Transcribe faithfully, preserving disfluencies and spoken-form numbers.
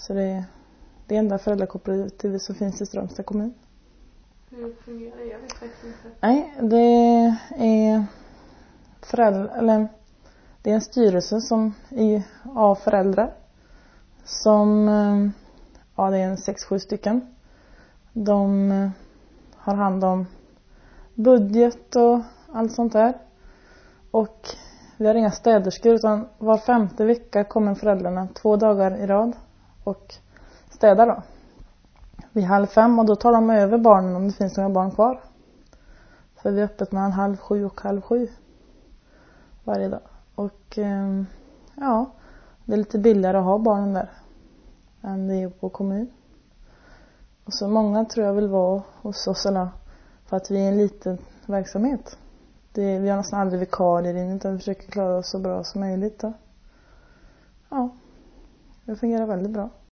Så det är det enda föräldrakooperativet som finns i Strömstad kommun. Hur fungerar det? Jag vet faktiskt inte. Nej, det är föräldrar, eller det är en styrelse som är av föräldrar som, ja, det är en sex sju stycken. De har hand om budget och allt sånt där. Och vi har inga städerskor, utan var femte vecka kommer föräldrarna två dagar i rad och städar då. Vid halv fem, och då tar de över barnen om det finns några barn kvar. För vi är öppet mellan halv sju och halv sju varje dag. Och ja, det är lite billigare att ha barnen där än det är på kommun. Och så många tror jag vill vara hos oss, eller för att vi är en liten verksamhet. Det, vi har nästan aldrig vikarier in, utan vi försöker klara oss så bra som möjligt då. Ja, det fungerar väldigt bra.